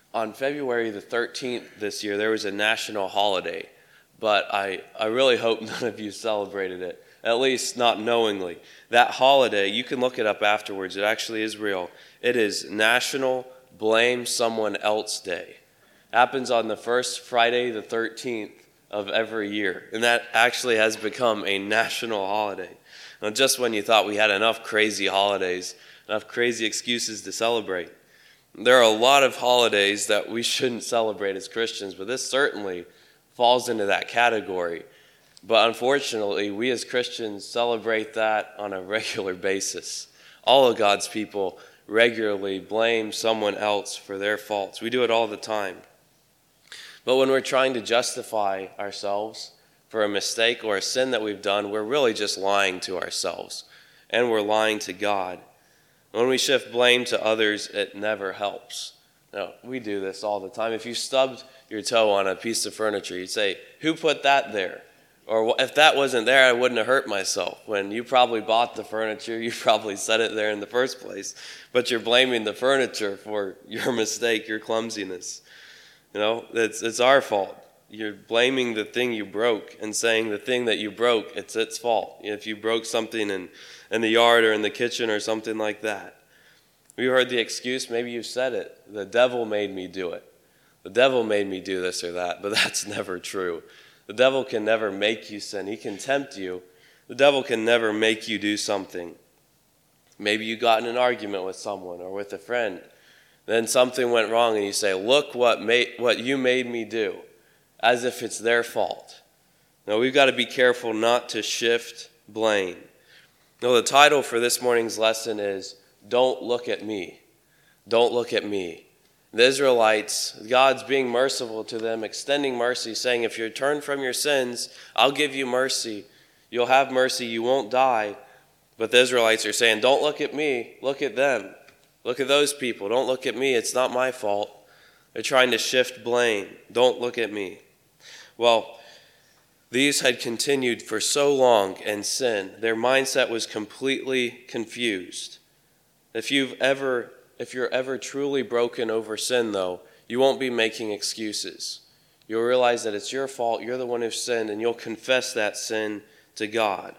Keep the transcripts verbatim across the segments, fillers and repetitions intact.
on February the thirteenth this year, there was a national holiday, but I, I really hope none of you celebrated it, at least not knowingly. That holiday, you can look it up afterwards. It actually is real. It is National Blame Someone Else Day. It happens on the first Friday the thirteenth of every year, and that actually has become a national holiday. Now, just when you thought we had enough crazy holidays, enough crazy excuses to celebrate. There are a lot of holidays that we shouldn't celebrate as Christians, but this certainly falls into that category. But unfortunately, we as Christians celebrate that on a regular basis. All of God's people regularly blame someone else for their faults. We do it all the time. But when we're trying to justify ourselves for a mistake or a sin that we've done, we're really just lying to ourselves, and we're lying to God. When we shift blame to others, it never helps. No, we do this all the time. If you stubbed your toe on a piece of furniture, you'd say, "Who put that there?" Or if that wasn't there, I wouldn't have hurt myself. When you probably bought the furniture, you probably set it there in the first place, but you're blaming the furniture for your mistake, your clumsiness. You know, it's it's our fault. You're blaming the thing you broke and saying the thing that you broke, it's its fault. If you broke something in, in the yard or in the kitchen or something like that. You heard the excuse, maybe you said it. The devil made me do it. The devil made me do this or that, but that's never true. The devil can never make you sin. He can tempt you. The devil can never make you do something. Maybe you got in an argument with someone or with a friend. Then something went wrong and you say, "Look what made, what you made me do," as if it's their fault. Now, we've got to be careful not to shift blame. Now, the title for this morning's lesson is, "Don't Look at Me." Don't look at me. The Israelites, God's being merciful to them, extending mercy, saying, if you turn from your sins, I'll give you mercy. You'll have mercy. You won't die. But the Israelites are saying, don't look at me. Look at them. Look at those people. Don't look at me. It's not my fault. They're trying to shift blame. Don't look at me. Well, these had continued for so long in sin. Their mindset was completely confused. If you've ever, if you're ever truly broken over sin, though, you won't be making excuses. You'll realize that it's your fault. You're the one who sinned, and you'll confess that sin to God.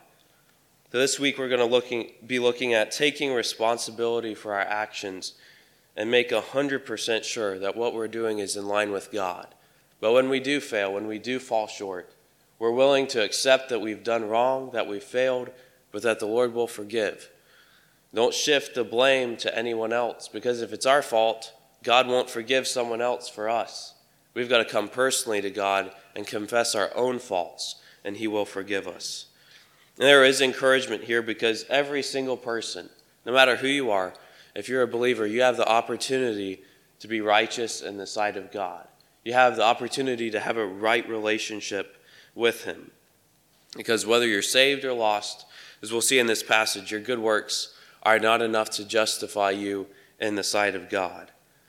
So this week we're going to looking, be looking at taking responsibility for our actions and make one hundred percent sure that what we're doing is in line with God. But when we do fail, when we do fall short, we're willing to accept that we've done wrong, that we've failed, but that the Lord will forgive. Don't shift the blame to anyone else, because if it's our fault, God won't forgive someone else for us. We've got to come personally to God and confess our own faults, and He will forgive us. And there is encouragement here because every single person, no matter who you are, if you're a believer, you have the opportunity to be righteous in the sight of God. You have the opportunity to have a right relationship with Him. Because whether you're saved or lost, as we'll see in this passage, your good works are not enough to justify you in the sight of God.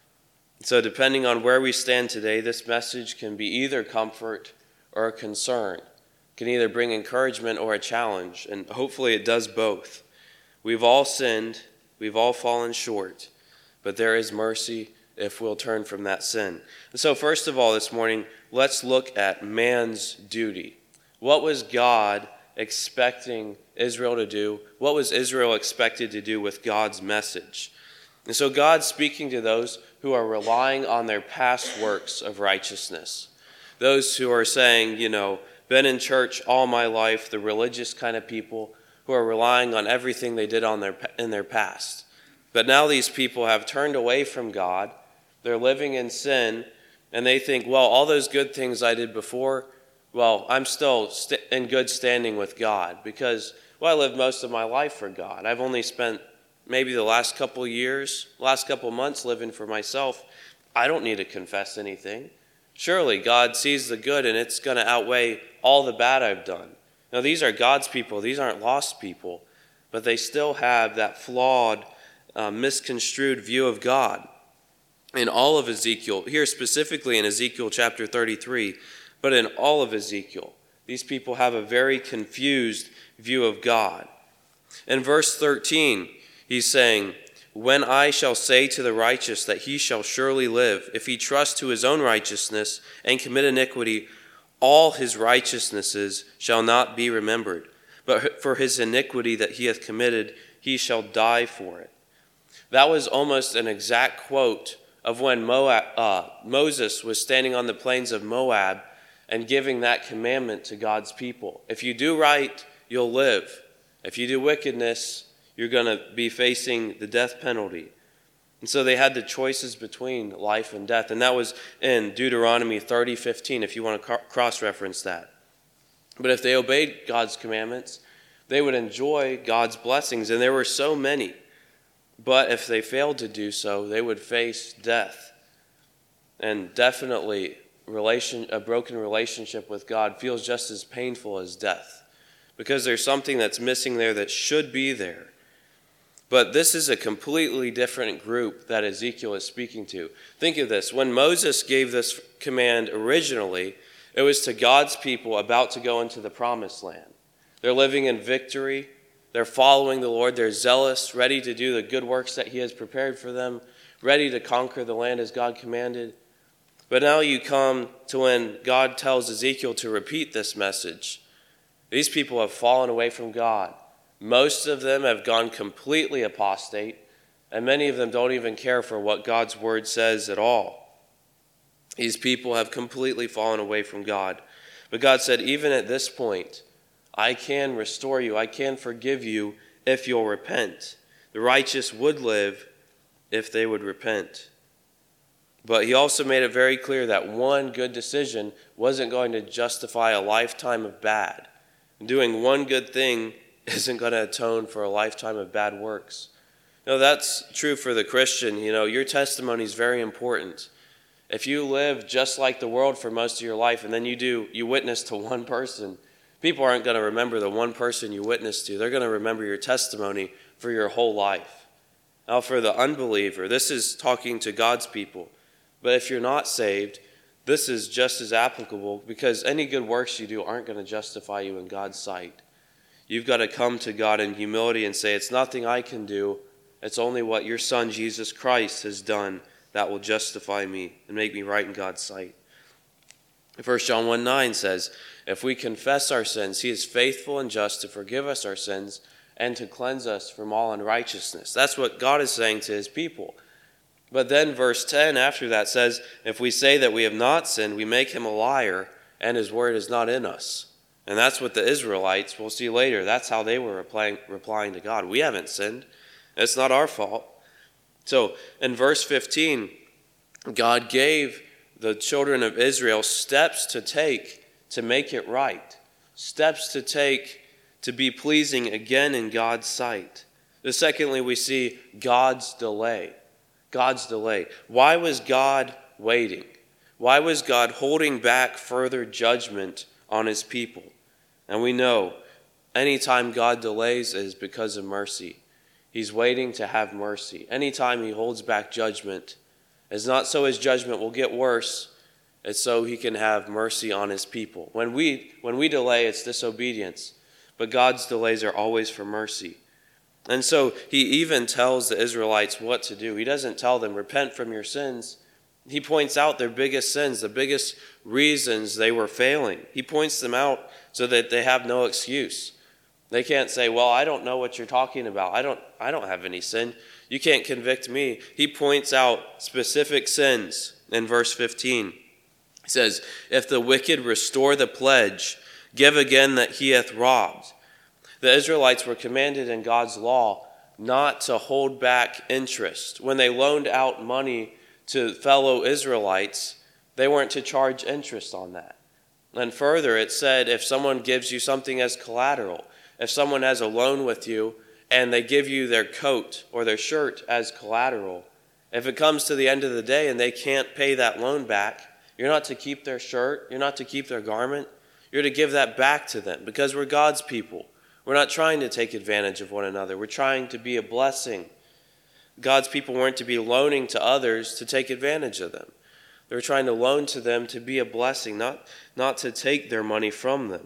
So depending on where we stand today, this message can be either comfort or a concern. It can either bring encouragement or a challenge, and hopefully it does both. We've all sinned, we've all fallen short, but there is mercy if we'll turn from that sin. And so first of all this morning, let's look at man's duty. What was God expecting Israel to do? What was Israel expected to do with God's message? And so God's speaking to those who are relying on their past works of righteousness. Those who are saying, you know, been in church all my life, the religious kind of people who are relying on everything they did on their in their past. But now these people have turned away from God. They're living in sin, and they think, well, all those good things I did before, well, I'm still st- in good standing with God because, well, I lived most of my life for God. I've only spent maybe the last couple years, last couple months living for myself. I don't need to confess anything. Surely God sees the good, and it's going to outweigh all the bad I've done. Now, these are God's people. These aren't lost people, but they still have that flawed, uh, misconstrued view of God. In all of Ezekiel, here specifically in Ezekiel chapter thirty-three, but in all of Ezekiel, these people have a very confused view of God. In verse thirteen, he's saying, When I shall say to the righteous that he shall surely live, if he trust to his own righteousness and commit iniquity, all his righteousnesses shall not be remembered. But for his iniquity that he hath committed, he shall die for it. That was almost an exact quote of when Moab, uh, Moses was standing on the plains of Moab and giving that commandment to God's people. If you do right, you'll live. If you do wickedness, you're going to be facing the death penalty. And so they had the choices between life and death. And that was in Deuteronomy thirty fifteen, if you want to cross-reference that. But if they obeyed God's commandments, they would enjoy God's blessings. And there were so many. But if they failed to do so, they would face death. And definitely, relation, a broken relationship with God feels just as painful as death, because there's something that's missing there that should be there. But this is a completely different group that Ezekiel is speaking to. Think of this. When Moses gave this command originally, it was to God's people about to go into the promised land. They're living in victory. They're following the Lord. They're zealous, ready to do the good works that he has prepared for them, ready to conquer the land as God commanded. But now you come to when God tells Ezekiel to repeat this message. These people have fallen away from God. Most of them have gone completely apostate, and many of them don't even care for what God's word says at all. These people have completely fallen away from God. But God said, even at this point, I can restore you. I can forgive you if you'll repent. The righteous would live if they would repent. But he also made it very clear that one good decision wasn't going to justify a lifetime of bad. Doing one good thing isn't going to atone for a lifetime of bad works. You know, that's true for the Christian. You know, your testimony is very important. If you live just like the world for most of your life, and then you do, you witness to one person, people aren't going to remember the one person you witnessed to. They're going to remember your testimony for your whole life. Now, for the unbeliever, this is talking to God's people. But if you're not saved, this is just as applicable, because any good works you do aren't going to justify you in God's sight. You've got to come to God in humility and say, it's nothing I can do. It's only what your Son, Jesus Christ, has done that will justify me and make me right in God's sight. First John one nine says, if we confess our sins, he is faithful and just to forgive us our sins and to cleanse us from all unrighteousness. That's what God is saying to his people. But then verse ten after that says, if we say that we have not sinned, we make him a liar, and his word is not in us. And that's what the Israelites, we'll see later, that's how they were replying, replying to God. We haven't sinned. It's not our fault. So in verse fifteen, God gave the children of Israel steps to take to make it right. Steps to take to be pleasing again in God's sight. The secondly, we see God's delay. God's delay. Why was God waiting? Why was God holding back further judgment on his people? And we know anytime God delays is because of mercy. He's waiting to have mercy. Anytime he holds back judgment, it's not so his judgment will get worse, it's so he can have mercy on his people. When we when we delay, it's disobedience, but God's delays are always for mercy. And so he even tells the Israelites what to do. He doesn't tell them, repent from your sins. He points out their biggest sins, the biggest reasons they were failing. He points them out so that they have no excuse. They can't say, well, I don't know what you're talking about. I don't, I don't have any sin. You can't convict me. He points out specific sins in verse fifteen. He says, if the wicked restore the pledge, give again that he hath robbed. The Israelites were commanded in God's law not to hold back interest. When they loaned out money to fellow Israelites, they weren't to charge interest on that. And further, it said if someone gives you something as collateral, if someone has a loan with you and they give you their coat or their shirt as collateral, if it comes to the end of the day and they can't pay that loan back, you're not to keep their shirt, you're not to keep their garment, you're to give that back to them, because we're God's people. We're not trying to take advantage of one another. We're trying to be a blessing. God's people weren't to be loaning to others to take advantage of them. They were trying to loan to them to be a blessing, not, not to take their money from them.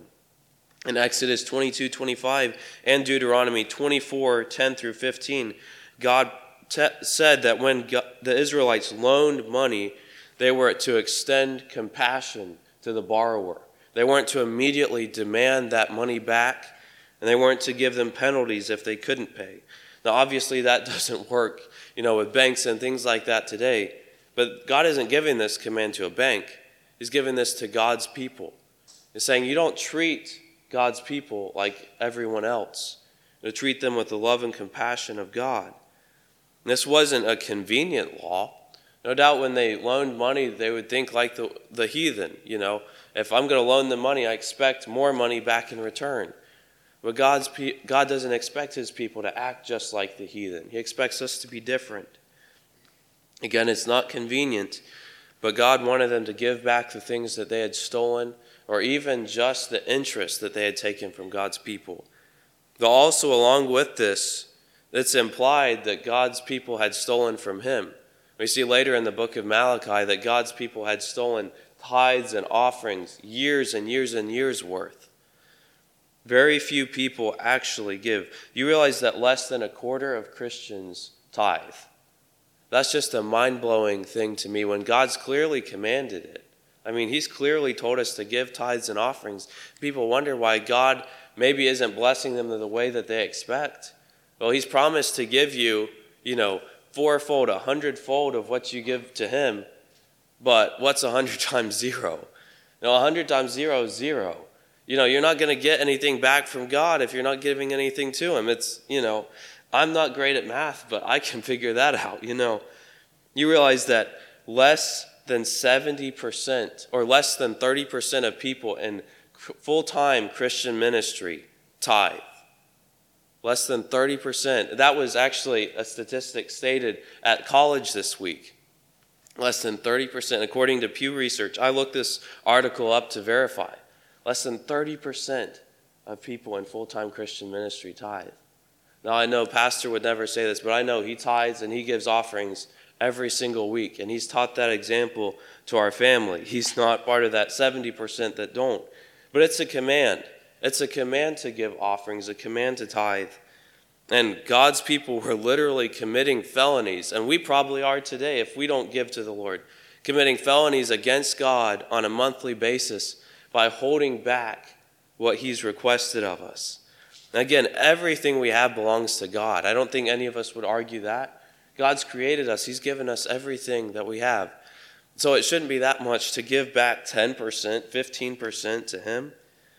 In Exodus twenty-two twenty-five and Deuteronomy twenty-four ten through fifteen, God te- said that when God, the Israelites loaned money, they were to extend compassion to the borrower. They weren't to immediately demand that money back, and they weren't to give them penalties if they couldn't pay. Now, obviously, that doesn't work, you know, with banks and things like that today. But God isn't giving this command to a bank. He's giving this to God's people. He's saying you don't treat God's people like everyone else. You treat them with the love and compassion of God. And this wasn't a convenient law. No doubt when they loaned money, they would think like the, the heathen, you know. If I'm going to loan them money, I expect more money back in return. But God's pe- God doesn't expect his people to act just like the heathen. He expects us to be different. Again, it's not convenient, but God wanted them to give back the things that they had stolen, or even just the interest that they had taken from God's people. But also along with this, it's implied that God's people had stolen from him. We see later in the book of Malachi that God's people had stolen tithes and offerings, years and years and years worth. Very few people actually give. You realize that less than a quarter of Christians tithe. That's just a mind-blowing thing to me when God's clearly commanded it. I mean, he's clearly told us to give tithes and offerings. People wonder why God maybe isn't blessing them in the way that they expect. Well, he's promised to give you, you know, fourfold, a hundredfold of what you give to him. But what's a hundred times zero? You know, a hundred times zero is zero. You know, you're not going to get anything back from God if you're not giving anything to him. It's, you know, I'm not great at math, but I can figure that out, you know. You realize that less than seventy percent or less than thirty percent of people in full-time Christian ministry tithe. Less than thirty percent. That was actually a statistic stated at college this week. Less than thirty percent, according to Pew Research. I looked this article up to verify. Less than thirty percent of people in full-time Christian ministry tithe. Now, I know pastor would never say this, but I know he tithes and he gives offerings every single week, and he's taught that example to our family. He's not part of that seventy percent that don't. But it's a command. It's a command to give offerings, a command to tithe. And God's people were literally committing felonies, and we probably are today if we don't give to the Lord, committing felonies against God on a monthly basis by holding back what he's requested of us. And again, everything we have belongs to God. I don't think any of us would argue that. God's created us. He's given us everything that we have. So it shouldn't be that much to give back ten percent, fifteen percent to him.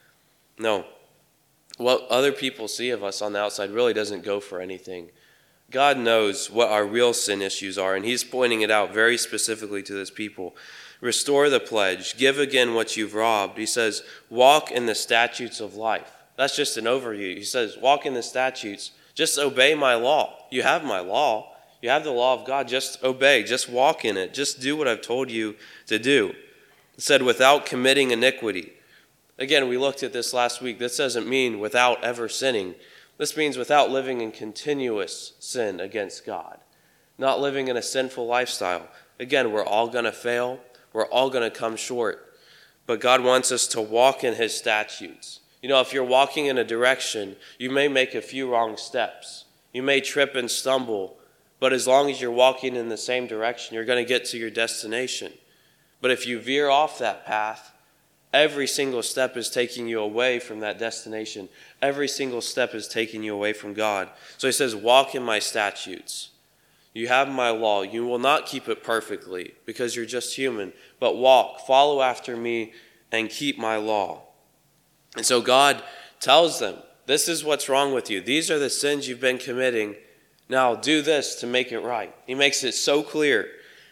No. What other people see of us on the outside really doesn't go for anything. God knows what our real sin issues are, and he's pointing it out very specifically to this people. Restore the pledge. Give again what you've robbed. He says, walk in the statutes of life. That's just an overview. He says, walk in the statutes. Just obey my law. You have my law. You have the law of God. Just obey. Just walk in it. Just do what I've told you to do. It said, without committing iniquity. Again, we looked at this last week. This doesn't mean without ever sinning. This means without living in continuous sin against God. Not living in a sinful lifestyle. Again, we're all going to fail. We're all going to come short. But God wants us to walk in his statutes. You know, if you're walking in a direction, you may make a few wrong steps. You may trip and stumble. But as long as you're walking in the same direction, you're going to get to your destination. But if you veer off that path, every single step is taking you away from that destination. Every single step is taking you away from God. So he says, walk in my statutes. You have my law. You will not keep it perfectly because you're just human. But walk, follow after me, and keep my law. And so God tells them, this is what's wrong with you. These are the sins you've been committing. Now do this to make it right. He makes it so clear.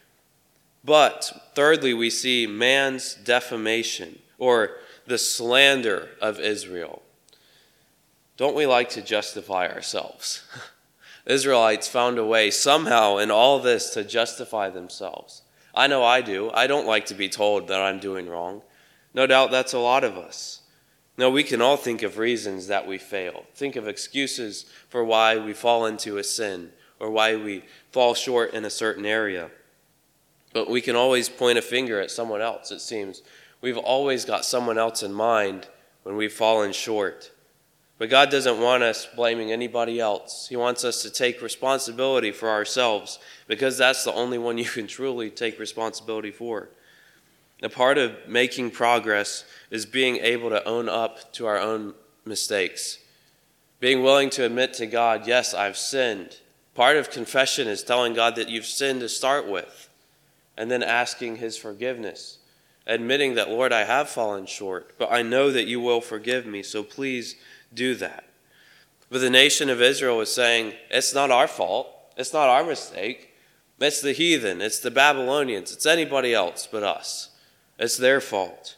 But thirdly, we see man's defamation, or the slander of Israel. Don't we like to justify ourselves? Israelites found a way somehow in all this to justify themselves. I know I do. I don't like to be told that I'm doing wrong. No doubt that's a lot of us. No, we can all think of reasons that we fail. Think of excuses for why we fall into a sin or why we fall short in a certain area. But we can always point a finger at someone else, it seems. We've always got someone else in mind when we've fallen short. But God doesn't want us blaming anybody else. He wants us to take responsibility for ourselves, because that's the only one you can truly take responsibility for. A part of making progress is being able to own up to our own mistakes. Being willing to admit to God, yes, I've sinned. Part of confession is telling God that you've sinned to start with, and then asking his forgiveness. Admitting that, Lord, I have fallen short, but I know that you will forgive me, so please do that. But the nation of Israel was saying, it's not our fault. It's not our mistake. It's the heathen. It's the Babylonians. It's anybody else but us. It's their fault.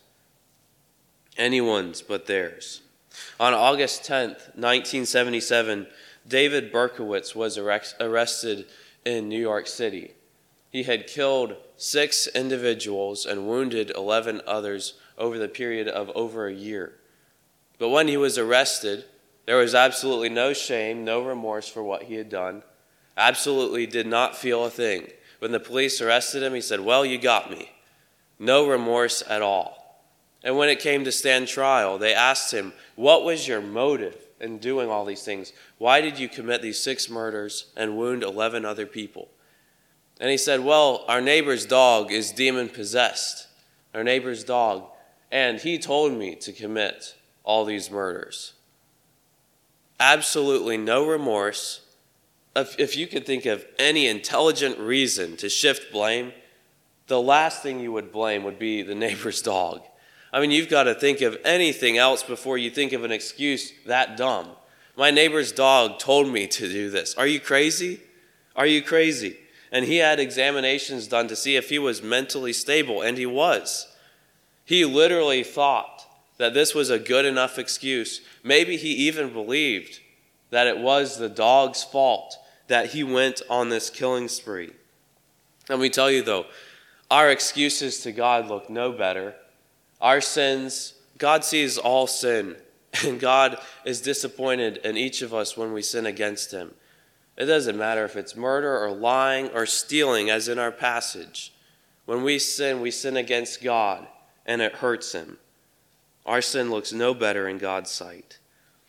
Anyone's but theirs. On August tenth, nineteen seventy-seven, David Berkowitz was arrested in New York City. He had killed six individuals and wounded eleven others over the period of over a year. But when he was arrested, there was absolutely no shame, no remorse for what he had done. Absolutely did not feel a thing. When the police arrested him, he said, well, you got me. No remorse at all. And when it came to stand trial, they asked him, what was your motive in doing all these things? Why did you commit these six murders and wound eleven other people? And he said, well, our neighbor's dog is demon-possessed. Our neighbor's dog. And he told me to commit all these murders. Absolutely no remorse. If, if you could think of any intelligent reason to shift blame, the last thing you would blame would be the neighbor's dog. I mean, you've got to think of anything else before you think of an excuse that dumb. My neighbor's dog told me to do this. Are you crazy? Are you crazy? And he had examinations done to see if he was mentally stable, and he was. He literally thought that this was a good enough excuse. Maybe he even believed that it was the dog's fault that he went on this killing spree. Let me tell you though, our excuses to God look no better. Our sins, God sees all sin, and God is disappointed in each of us when we sin against him. It doesn't matter if it's murder or lying or stealing, as in our passage. When we sin, we sin against God, and it hurts him. Our sin looks no better in God's sight.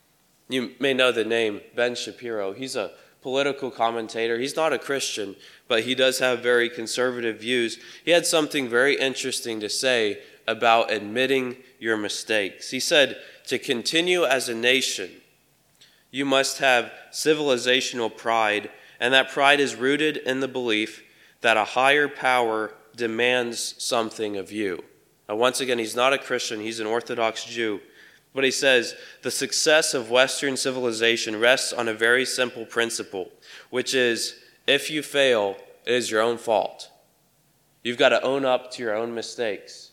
You may know the name Ben Shapiro. He's a political commentator. He's not a Christian, but he does have very conservative views. He had something very interesting to say about admitting your mistakes. He said, to continue as a nation, you must have civilizational pride, and that pride is rooted in the belief that a higher power demands something of you. Now, once again, he's not a Christian, he's an Orthodox Jew. But he says, the success of Western civilization rests on a very simple principle, which is, if you fail, it is your own fault. You've got to own up to your own mistakes.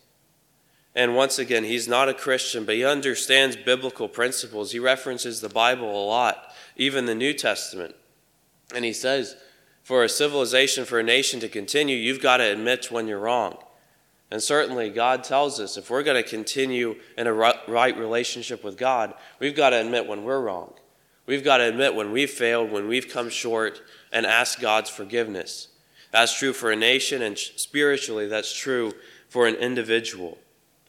And once again, he's not a Christian, but he understands biblical principles. He references the Bible a lot, even the New Testament. And he says, for a civilization, for a nation to continue, you've got to admit when you're wrong. And certainly God tells us if we're going to continue in a right relationship with God, we've got to admit when we're wrong. We've got to admit when we've failed, when we've come short, and ask God's forgiveness. That's true for a nation, and spiritually that's true for an individual.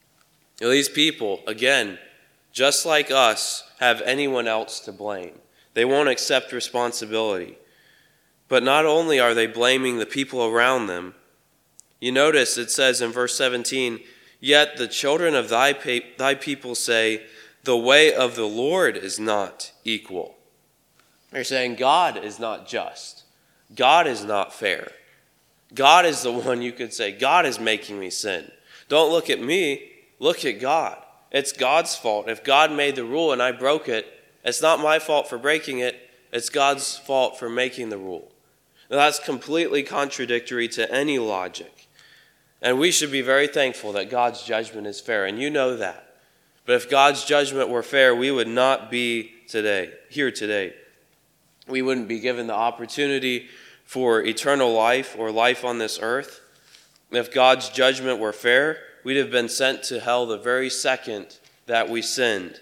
These people, again, just like us, have anyone else to blame. They won't accept responsibility. But not only are they blaming the people around them, you notice it says in verse seventeen, yet the children of thy, pe- thy people say, the way of the Lord is not equal. They're saying God is not just. God is not fair. God is the one you could say, God is making me sin. Don't look at me, look at God. It's God's fault. If God made the rule and I broke it, it's not my fault for breaking it, it's God's fault for making the rule. Now, that's completely contradictory to any logic. And we should be very thankful that God's judgment is fair, and you know that. But if God's judgment were fair, we would not be today, here today. We wouldn't be given the opportunity for eternal life or life on this earth. If God's judgment were fair, we'd have been sent to hell the very second that we sinned.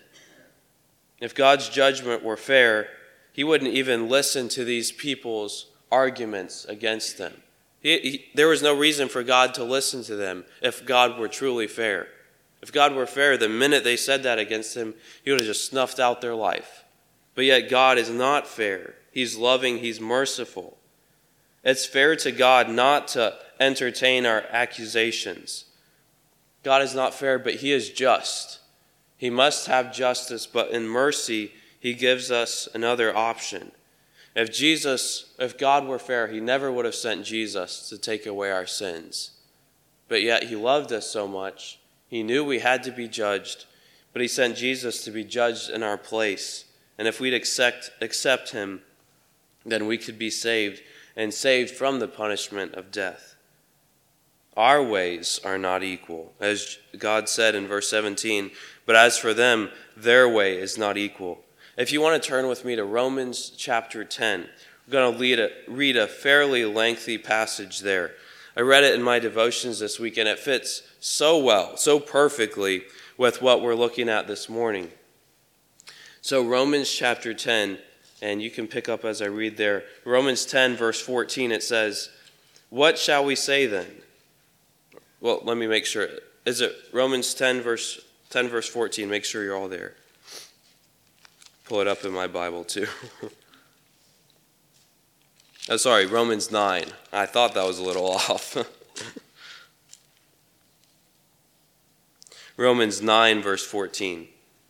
If God's judgment were fair, he wouldn't even listen to these people's arguments against them. He, he, there was no reason for God to listen to them if God were truly fair. If God were fair, the minute they said that against him, he would have just snuffed out their life. But yet God is not fair. He's loving, he's merciful. It's fair to God not to entertain our accusations. God is not fair, but he is just. He must have justice, but in mercy, he gives us another option. If Jesus, if God were fair, he never would have sent Jesus to take away our sins. But yet he loved us so much. He knew we had to be judged, but he sent Jesus to be judged in our place. And if we'd accept, accept him, then we could be saved, and saved from the punishment of death. Our ways are not equal, as God said in verse seventeen, but as for them, their way is not equal. If you want to turn with me to Romans chapter ten, we're going to read a, read a fairly lengthy passage there. I read it in my devotions this week, and it fits so well, so perfectly with what we're looking at this morning. So Romans chapter ten, and you can pick up as I read there. Romans ten, verse fourteen, it says, "What shall we say then?" Well, let me make sure. Is it Romans ten, verse ten, verse fourteen? Make sure you're all there. Pull it up in my Bible too. Oh, sorry, Romans nine. I thought that was a little off. Romans nine, verse fourteen.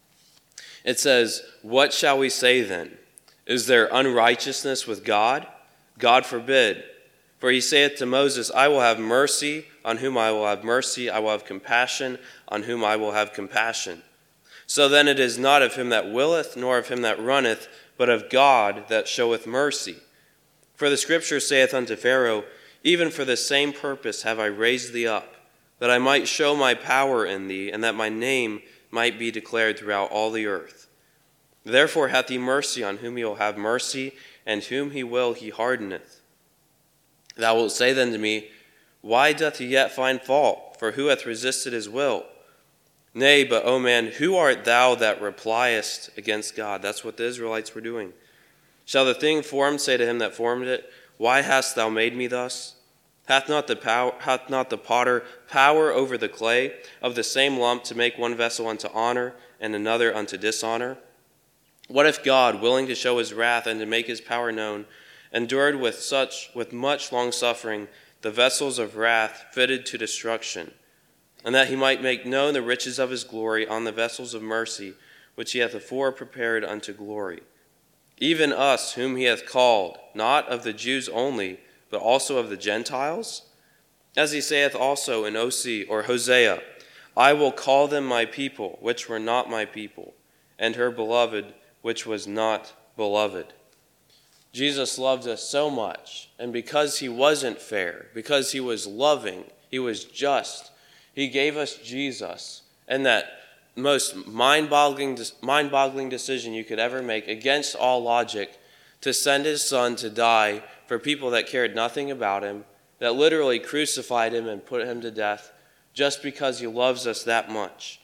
It says, "What shall we say then? Is there unrighteousness with God? God forbid. For he saith to Moses, I will have mercy on whom I will have mercy. I will have compassion on whom I will have compassion. So then it is not of him that willeth, nor of him that runneth, but of God that showeth mercy. For the scripture saith unto Pharaoh, Even for the same purpose have I raised thee up, that I might show my power in thee, and that my name might be declared throughout all the earth. Therefore hath he mercy on whom he will have mercy, and whom he will he hardeneth. Thou wilt say then to me, Why doth he yet find fault? For who hath resisted his will? Nay, but, O man, who art thou that repliest against God?" That's what the Israelites were doing. "Shall the thing formed say to him that formed it, Why hast thou made me thus? Hath not the power, hath not the potter power over the clay of the same lump to make one vessel unto honor and another unto dishonor? What if God, willing to show his wrath and to make his power known, endured with such with much longsuffering the vessels of wrath fitted to destruction, and that he might make known the riches of his glory on the vessels of mercy, which he hath afore prepared unto glory? Even us whom he hath called, not of the Jews only, but also of the Gentiles? As he saith also in Osee or Hosea, I will call them my people, which were not my people, and her beloved, which was not beloved." Jesus loved us so much, and because he wasn't fair, because he was loving, he was just, he gave us Jesus, and that most mind-boggling, mind-boggling decision you could ever make against all logic, to send his son to die for people that cared nothing about him, that literally crucified him and put him to death just because he loves us that much.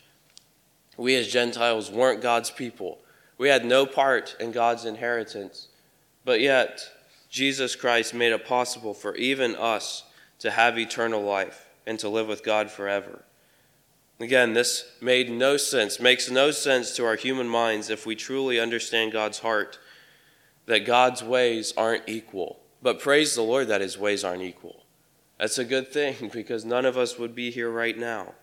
We as Gentiles weren't God's people. We had no part in God's inheritance, but yet Jesus Christ made it possible for even us to have eternal life and to live with God forever. Again, this made no sense, makes no sense to our human minds if we truly understand God's heart, that God's ways aren't equal. But praise the Lord that his ways aren't equal. That's a good thing, because none of us would be here right now.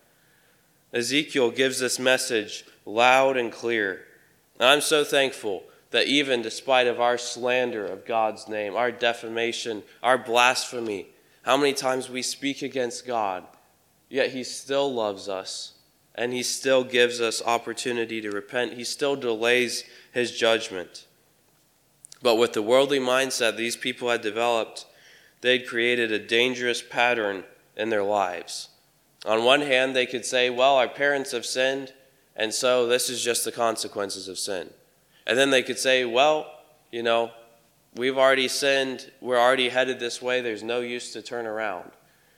Ezekiel gives this message loud and clear. And I'm so thankful that even despite of our slander of God's name, our defamation, our blasphemy, how many times we speak against God, yet he still loves us, and he still gives us opportunity to repent. He still delays his judgment. But with the worldly mindset these people had developed, they'd created a dangerous pattern in their lives. On one hand, they could say, well, our parents have sinned, and so this is just the consequences of sin. And then they could say, well, you know, we've already sinned, we're already headed this way, there's no use to turn around.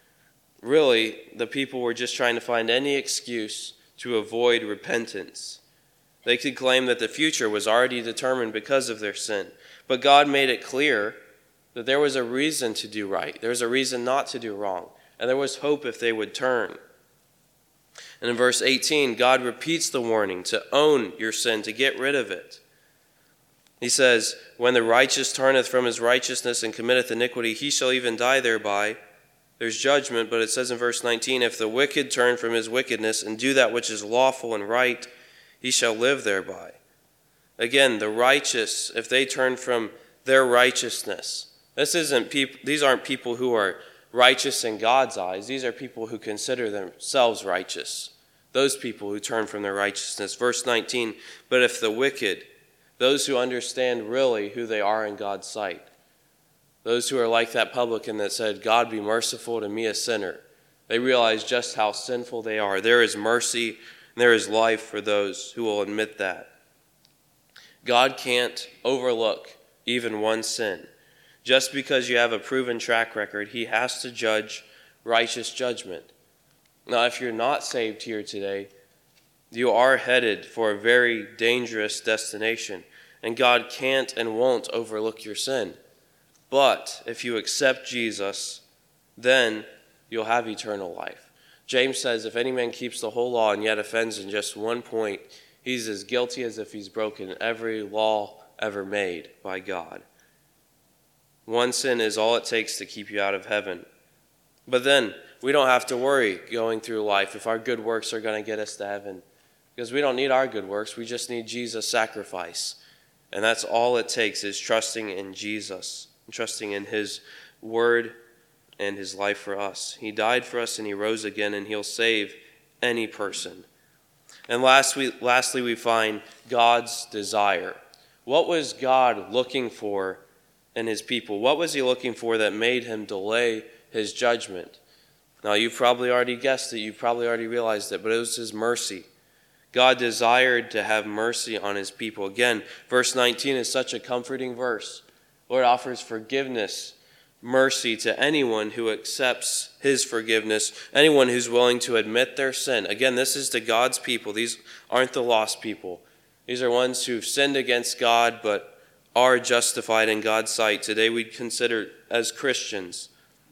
Really, the people were just trying to find any excuse to avoid repentance. They could claim that the future was already determined because of their sin. But God made it clear that there was a reason to do right. There was a reason not to do wrong. And there was hope if they would turn. And in verse eighteen, God repeats the warning to own your sin, to get rid of it. He says, when the righteous turneth from his righteousness and committeth iniquity, he shall even die thereby. There's judgment, but it says in verse nineteen, if the wicked turn from his wickedness and do that which is lawful and right, he shall live thereby. Again, the righteous, if they turn from their righteousness, this isn't people, these aren't people who are righteous in God's eyes. These are people who consider themselves righteous. Those people who turn from their righteousness. Verse nineteen, but if the wicked, those who understand really who they are in God's sight, those who are like that publican that said, God be merciful to me, a sinner, they realize just how sinful they are. There is mercy and there is life for those who will admit that. God can't overlook even one sin. Just because you have a proven track record, he has to judge righteous judgment. Now, if you're not saved here today, you are headed for a very dangerous destination, and God can't and won't overlook your sin. But if you accept Jesus, then you'll have eternal life. James says, if any man keeps the whole law and yet offends in just one point, he's as guilty as if he's broken every law ever made by God. One sin is all it takes to keep you out of heaven. But then we don't have to worry going through life if our good works are going to get us to heaven. Because we don't need our good works. We just need Jesus' sacrifice. And that's all it takes, is trusting in Jesus, trusting in his word and his life for us. He died for us and he rose again, and he'll save any person. And last we, lastly, we find God's desire. What was God looking for in his people? What was he looking for that made him delay his judgment? Now, you've probably already guessed it. You've probably already realized it, but it was his mercy. God desired to have mercy on his people. Again, verse nineteen is such a comforting verse. Lord offers forgiveness, mercy to anyone who accepts his forgiveness, anyone who's willing to admit their sin. Again, this is to God's people. These aren't the lost people. These are ones who've sinned against God but are justified in God's sight. Today we'd consider as Christians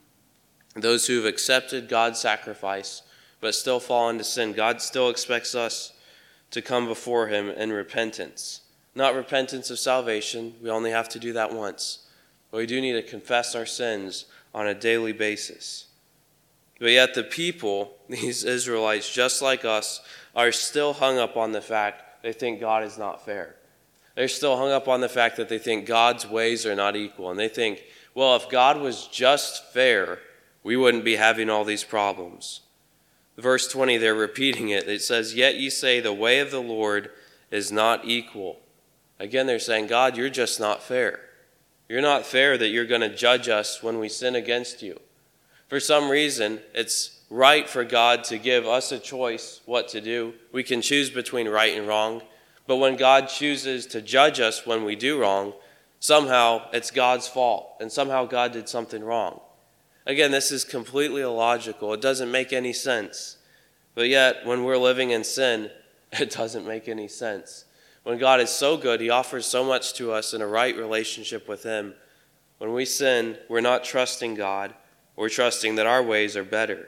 those who've accepted God's sacrifice but still fall into sin. God still expects us to come before him in repentance. Not repentance of salvation. We only have to do that once. But we do need to confess our sins on a daily basis. But yet the people, these Israelites, just like us, are still hung up on the fact they think God is not fair. They're still hung up on the fact that they think God's ways are not equal. And they think, well, if God was just fair, we wouldn't be having all these problems. Verse twenty, they're repeating it. It says, yet ye say the way of the Lord is not equal. Again, they're saying, God, you're just not fair. You're not fair that you're going to judge us when we sin against you. For some reason, it's right for God to give us a choice what to do. We can choose between right and wrong. But when God chooses to judge us when we do wrong, somehow it's God's fault, and somehow God did something wrong. Again, this is completely illogical. It doesn't make any sense. But yet, when we're living in sin, it doesn't make any sense. When God is so good, he offers so much to us in a right relationship with him. When we sin, we're not trusting God. We're trusting that our ways are better.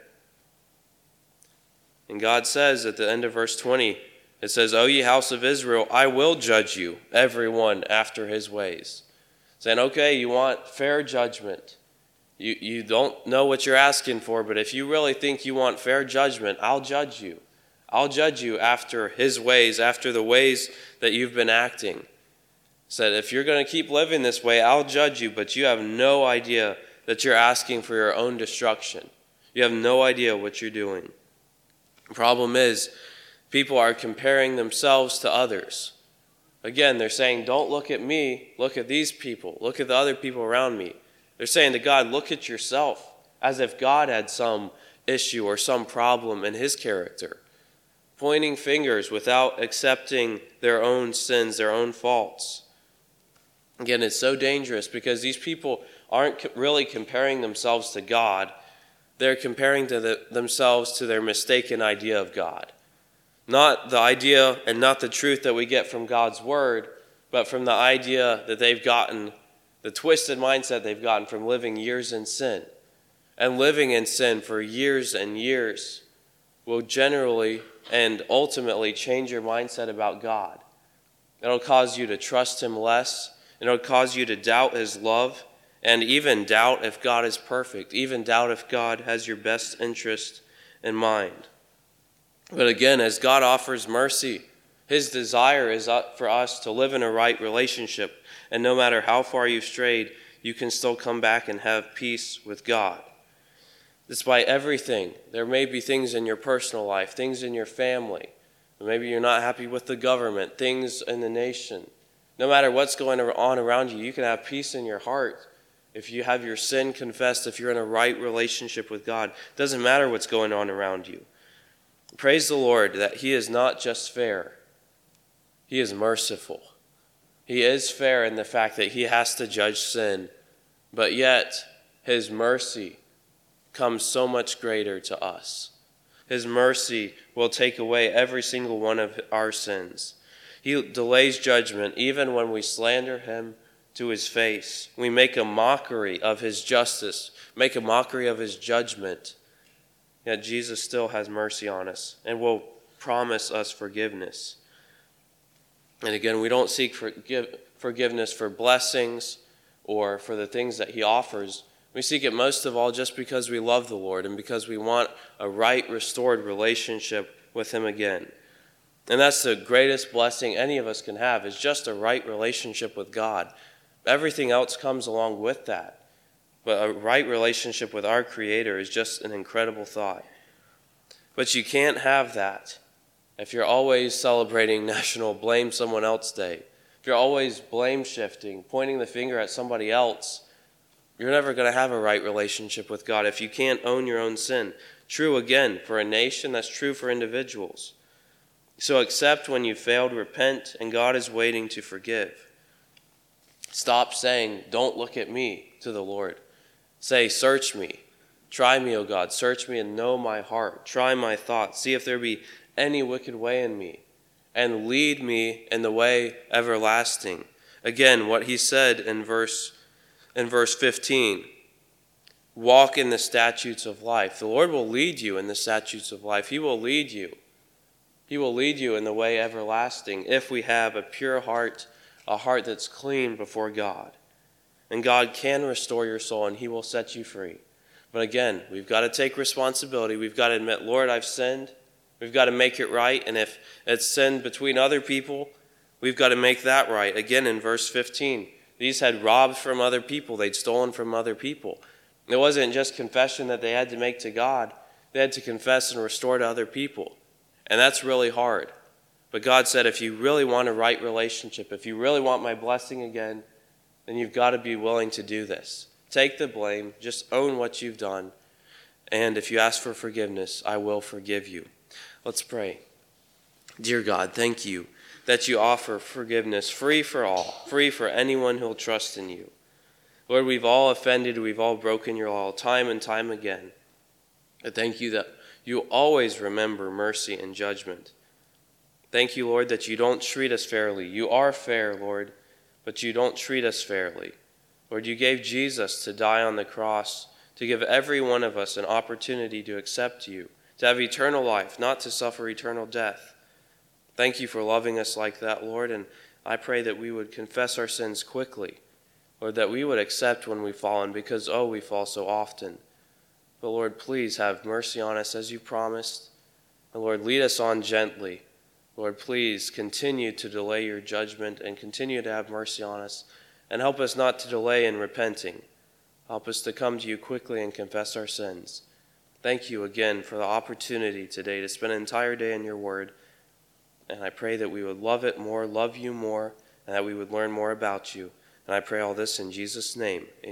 And God says at the end of verse twenty, it says, O ye house of Israel, I will judge you, every one after his ways. Saying, okay, you want fair judgment. You, you don't know what you're asking for, but if you really think you want fair judgment, I'll judge you. I'll judge you after his ways, after the ways that you've been acting. Said, if you're going to keep living this way, I'll judge you, but you have no idea that you're asking for your own destruction. You have no idea what you're doing. The problem is, people are comparing themselves to others. Again, they're saying, don't look at me, look at these people, look at the other people around me. They're saying to God, look at yourself, as if God had some issue or some problem in his character. Pointing fingers without accepting their own sins, their own faults. Again, it's so dangerous because these people aren't really comparing themselves to God. They're comparing to the, themselves to their mistaken idea of God. Not the idea and not the truth that we get from God's word, but from the idea that they've gotten, the twisted mindset they've gotten from living years in sin. And living in sin for years and years. will generally and ultimately change your mindset about God. It'll cause you to trust him less. It'll cause you to doubt his love, and even doubt if God is perfect, even doubt if God has your best interest in mind. But again, as God offers mercy, his desire is for us to live in a right relationship, and no matter how far you've strayed, you can still come back and have peace with God. Despite everything, there may be things in your personal life, things in your family. Maybe you're not happy with the government, things in the nation. No matter what's going on around you, you can have peace in your heart if you have your sin confessed, if you're in a right relationship with God. It doesn't matter what's going on around you. Praise the Lord that he is not just fair. He is merciful. He is fair in the fact that he has to judge sin, but yet his mercy comes so much greater to us. His mercy will take away every single one of our sins. He delays judgment even when we slander him to his face. We make a mockery of his justice, make a mockery of his judgment. Yet Jesus still has mercy on us and will promise us forgiveness. And again, we don't seek forgive, forgiveness for blessings or for the things that he offers. We seek it most of all just because we love the Lord and because we want a right, restored relationship with him again. And that's the greatest blessing any of us can have, is just a right relationship with God. Everything else comes along with that. But a right relationship with our Creator is just an incredible thought. But you can't have that if you're always celebrating National Blame Someone Else Day. If you're always blame shifting, pointing the finger at somebody else, you're never going to have a right relationship with God if you can't own your own sin. True again for a nation, that's true for individuals. So accept when you failed, repent, and God is waiting to forgive. Stop saying, "Don't look at me," to the Lord. Say, "Search me. Try me, O God. Search me and know my heart. Try my thoughts. See if there be any wicked way in me, and lead me in the way everlasting." Again, what he said in verse in verse fifteen, walk in the statutes of life. The Lord will lead you in the statutes of life. He will lead you. He will lead you in the way everlasting if we have a pure heart, a heart that's clean before God. And God can restore your soul and he will set you free. But again, we've got to take responsibility. We've got to admit, "Lord, I've sinned." We've got to make it right. And if it's sin between other people, we've got to make that right. Again, in verse fifteen, these had robbed from other people. They'd stolen from other people. It wasn't just confession that they had to make to God. They had to confess and restore to other people. And that's really hard. But God said, if you really want a right relationship, if you really want my blessing again, then you've got to be willing to do this. Take the blame. Just own what you've done. And if you ask for forgiveness, I will forgive you. Let's pray. Dear God, thank you that you offer forgiveness free for all, free for anyone who will trust in you. Lord, we've all offended, we've all broken your law time and time again. But thank you that you always remember mercy and judgment. Thank you, Lord, that you don't treat us fairly. You are fair, Lord, but you don't treat us fairly. Lord, you gave Jesus to die on the cross, to give every one of us an opportunity to accept you, to have eternal life, not to suffer eternal death. Thank you for loving us like that, Lord, and I pray that we would confess our sins quickly, Lord, that we would accept when we've fallen, because, oh, we fall so often. But, Lord, please have mercy on us as you promised. And, Lord, lead us on gently. Lord, please continue to delay your judgment and continue to have mercy on us, and help us not to delay in repenting. Help us to come to you quickly and confess our sins. Thank you again for the opportunity today to spend an entire day in your word. And I pray that we would love it more, love you more, and that we would learn more about you. And I pray all this in Jesus' name. Amen.